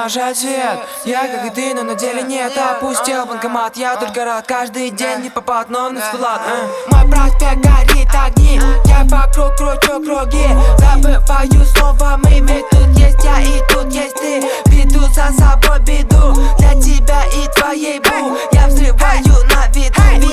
отражает свет. Я как и ты, но на деле нет. Опустил банкомат, я только рад. Каждый день не по одному на склад. Мой проспект горит огни, я вокруг кручу круги. Забываю снова мы, ведь тут есть я и тут есть ты. Веду за собой беду для тебя и твоей бу. Я взрываю на виду.